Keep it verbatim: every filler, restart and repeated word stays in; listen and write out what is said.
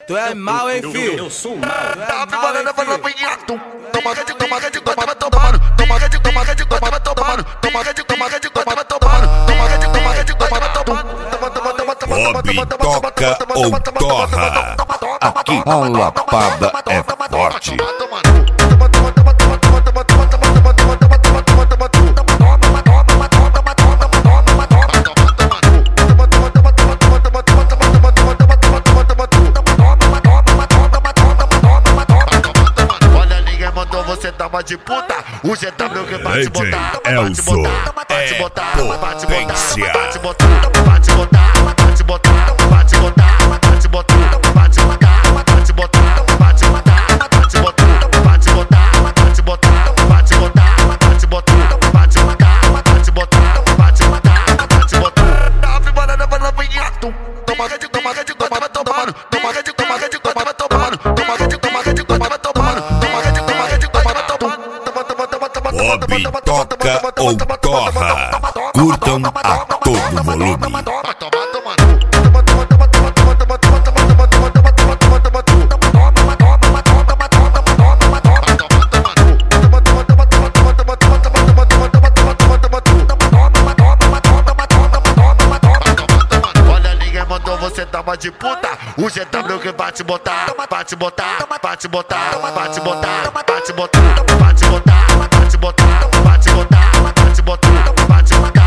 Tu é mal, hein, filho? Eu sou mal. Tá preparando pra não pegar. Toma de toma de toma tomando. Toma de toma de toma tomando. Toma de toma de toma tomando. Toma de toma de toma tomando. Bob toca ou torra. Aqui a lapada é forte. Você tava de puta, o G W que vai te botar, vai te botar, vai te botar, vai te botar, potência. vai te botar, vai te botar, vai te botar, vai te botar, vai te botar, vai te botar, vai te botar, vai te botar, vai te botar, vai te botar, vai te botar, vai te botar, vai te botar, vai te botar, vai te botar, vai te botar, vai te botar. Tá preparando pra novinha? Toma de toma de toma tomando, toma de toma de toma tomando, toma de toma de toma tomando. Bob toca ou torra. Curtam a todo volume. Olha, ninguém mandou você tava de puta. O G W que vai te botar, vai te botar, vai te botar, vai te botar, vai te botar, vai te botar, vai te botar, vai te botar, vai te botar, vai te botar.